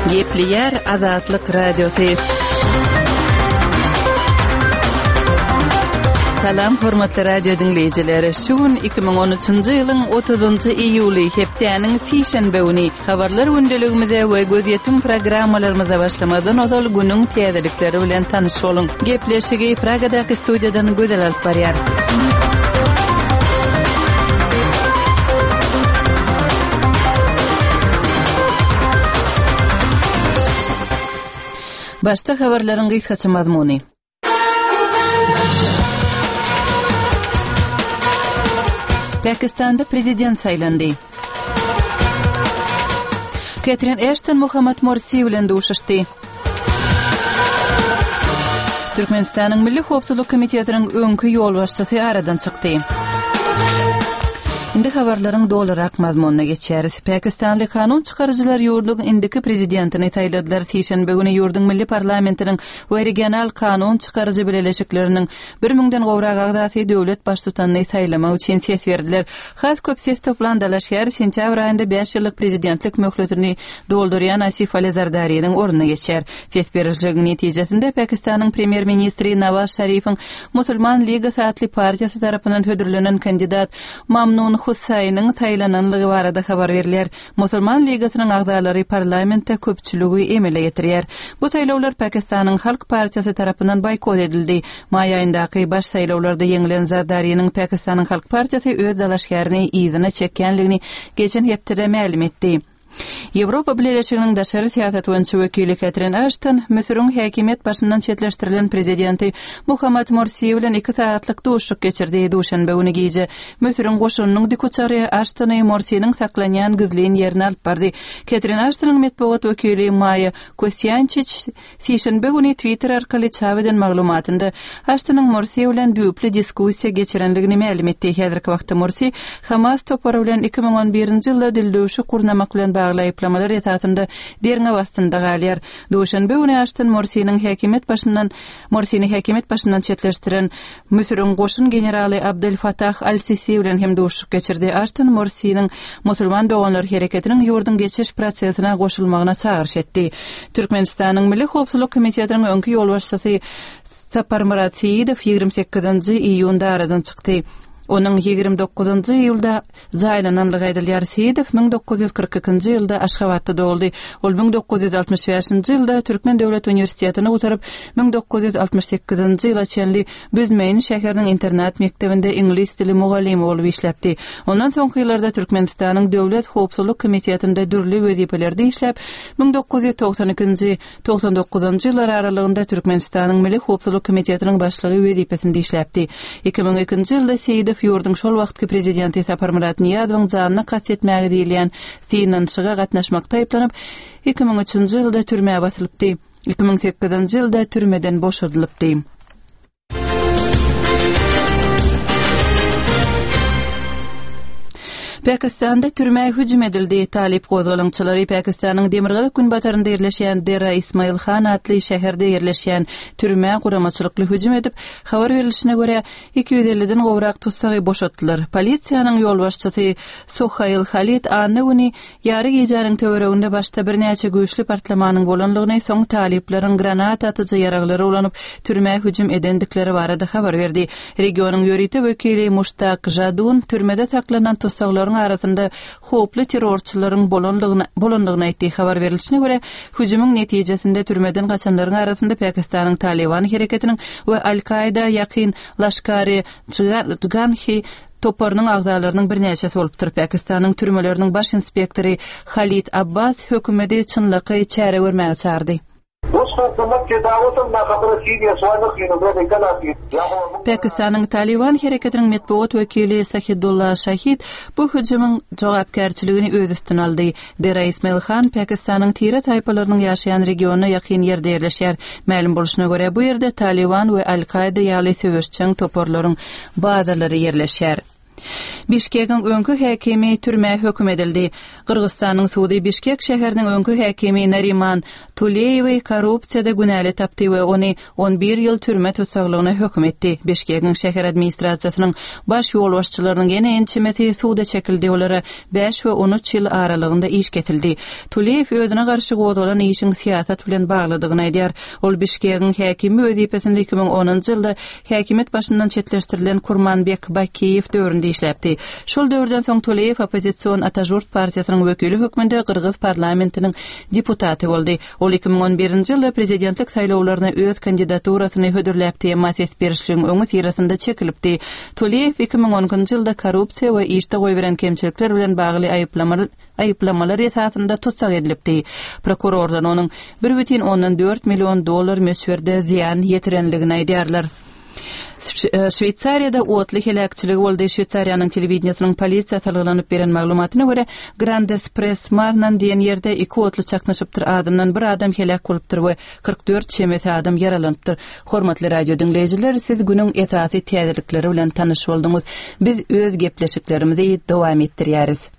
Gepleyer Azatlyk Radiosu. Salam hormatly radio dinleyijileri. Şugun 2013-nji ýylyň 30-njy iýuly hepdeniň sişenbe güni habarlar gündeligimize we gözýetim programmalarymyza başlamadan ozal günüň täzelikleri bilen tanyş boluň. Gepleşigi Pragadaky studiýadan gözel alyp barýar. Başta habarlaryň gysgaça mazmuny. Pakistanda prezident saylandy. Catherine Ashton Muhammad Morsi bilen duşuşdy. Türkmenistanyň Milli Howpsuzlyk Komitetiniň öňkü ýol başçysy aradan çykdy. Indi habarlaryň dolarak mazmununa geçeriz. Pakistanly kanun çykarjylar ýurdunyň indiki prezidentini saýladylar. Şeýşembe güni ýurduň milli parlamentiniň we regional kanun çykarjy birleşikleriniň 1000den gowrak agdaty döwlet baştutanyny saýlamak üçin ses berdiler. Has köp ses toplandylar. Sentýabr aýynda 5 ýyllyk prezidentlik möhletini doldurýan Asif Ali Zardaryň ornuna geçer. Ses berişliginiň netijesinde Pakistanyň premier ministri Nawaz Şerifiň Musulman Ligasy atly partiýasy tarapyndan hödürlenen kandidat Mamnun Husaýnyň saýlananlygy barada habar berilýär. Musulman Ligasynyň agdalary parlamentde köpçüligi emele getirýär. Bu saýlawlar Pakistanyň Halk partiýasy tarapyndan boykot edildi. May aýyndaky baş saýlawlarda ýeňilen Zardaryň Pakistanyň Halk partiýasy öz dalaşgaryny ýygyna çekkenligini geçen hepde ma'lum etdi. Ýewropa Birleşiginiň daşary siýasat boýunça wekili Catherine Ashton Misrüň häkimet başyndan çetleşdirilen prezidenti Muhammad Morsi bilen 2 saatlyk duşuk geçirdi. Duşanbe güni gece Misrüň goşunynyň dikutçary Ashtony Morsiň saklanýan gizliň ýerini alyp bardy. Catherine Ashtonyň medeniýet wekili Maya Kosyançiç şeýşembe güni Twitter arkaly çap eden maglumatynda Ashtonyň Morsi bilen düýpli diskussiýa geçirenligini ma'lum etdi. Häzirki wagtda Morsi Hamas topary bilen 2011-nji ýylda dildöwüşi kurnamak bilen bagly aýplamalar esasında derňe bastynda galýar. Duşanbe güni Ashton Morsiň häkimet başyndan çetleşdiren Misrüň goşun generaly Abdel Fattah al-Sisi bilen hem duşuk geçirdi. Ashton Morsiň musulman doganlar hereketiniň ýurdun geçiş prosesine goşulmagyna çağırş etdi. Türkmenistanyň Milli Howpsuzlyk Komitetiniň öňkü ýol başçysy Sapar Muratsyýew 28-nji iýunda aradan çykdy. Onun 29-njy ýylda zaýlananlygy aýdylýar. Seýedow 1942-nji ýylda Aşgabatda dowuldy. Ol 1965-nji ýylda Türkmen Döwlet Uniwersitetini bitaryp 1968-nji ýyla çenli Büzmeýin şäheriniň internat mektebinde ingliz dili mugalimi bolup işläpdi. Ondan soňky ýyllarda Türkmenistanyň Döwlet Howpsuzlyk Komitetinde dürli wezipelerde işläp 1992-nji 99-njy ýyllar aralygynda Türkmenistanyň Milli Howpsuzlyk Komitetiniň başlygy wezipesinde işläpdi. 2002-nji ýylda Seýedow ýurdun şol wagtky prezidenti Sapar Murat Niýazowyň janyny kastetmäge diýilýän finansyga gatnaşmakda aýplanyp 2003-nji ýylda türmäge basylypdy. 2008-nji ýylda türmeden boşadylypdy. Pakistanda türmäge hüjüm edildi. Talip gozgalançylary Pakistanyň Demirgalyk günbatarynda ýerleşýän Dera Ismail Khan atly şäherde ýerleşýän türmäge guramaçylykly hüjüm edip, habar berilişine görä 250-den gowrak tutsagy boşatdylar. Polisiýanyň ýol başçysy Sohail Khalid any güni ýary gejäniň töwereginde başda bir näçe güýçli partlamanyň bolanlygyny, soň taliplaryň granat atyjy ýaraglary ulanyp türmäge hüjüm edendikleri barada habar berdi. Regionyň ýöriti wekili Mushtaq Jadun türmede saklanan tutsaklar arasında hoply terrorçylaryň bolanlygyny aýtdy. Habar berilişine görä, hüjümüň netijesinde türmeden gaçanlaryň arasında Pakistanyň Taliban hereketiniň we Al-Qaida ýakyn Lashkar-e Jighan toparynyň agzalarynyň bir näçesi bolupdyr. Pakistanyň türmeleriniň baş inspektory Khalid Abbas hökümeti çynlyky çäre görmäge çağırdy. Pakistanyň Taliban hereketiniň medeniýet wekili Sahidullah Shahid bu hüjümüň jogapkärçiligini öz üstüne aldy. Dera Ismail Khan Pakistanyň tire taýpalarynyň ýaşaýan regionuna ýakyn ýerde ýerleşýär. Ma'lum boluşyna görä bu ýerde Taliban we Al-Qaida ýaly söwüşçäň toparlaryň bazalary ýerleşýär. Bişkek'in öňkü häkimi türme höküm edildi. Kırgızstanyň Suudi Bişkek şäheriniň öňkü häkimi Nariman Tuleyewi korrupsiýada günäli tapdy we ony 11 ýyl türme tutsaglygyna höküm etdi. Bişkek'in şäher administrasiýasynyň baş ýolbaşçylarynyň ýene ençimeti suda çekildi. Olara 5 we 13 ýyl aralygynda iş ketildi. Tuleyew özüne garşy gozalan işiň siýasat bilen bagladygyny aýdýar. Ol Bişkek'in häkimi wezipesinde 2010-njy ýylda häkimet başyndan çetleşdirilen Kurmanbek Bakiýew döwründe işläpdi. Şol döwürden soň Tuleyew opozisiýon Atajurt partiýasynyň wekili hökmünde Kırgız parlamentiniň deputaty boldy. Ol 2011-nji ýylda prezidentlik saýlawlaryna öz kandidaturasyny hödürläp temat berişligiň öňü sirasynda çekilipdi. Tuleyew 2010-njy ýylda korrupsiýa we işde goý beren kemçilikler bilen bagly aýyplamalar esasynda tutsak edilipdi. Prokurorlar onuň 1,4 million dollar möswerde ziyan ýetirenligini aýdýarlar. Şweýçariýada otly helakçylygy boldy. Şweýçariýanyň telewizionynyň polisiýa salgylanyp beren maglumatyna görä, Grandes Press Marnan diýen ýerde 2 otly çaknaşypdyr. Adamdan bir adam helak bolupdyr we 44 çemesi adam yaralanypdyr. Hormatly radio dinleýijiler, siz günüň esasy täzelikleri bilen tanyş boldyňyz. Biz öz gepleşiklerimizi dowam etdirýäris.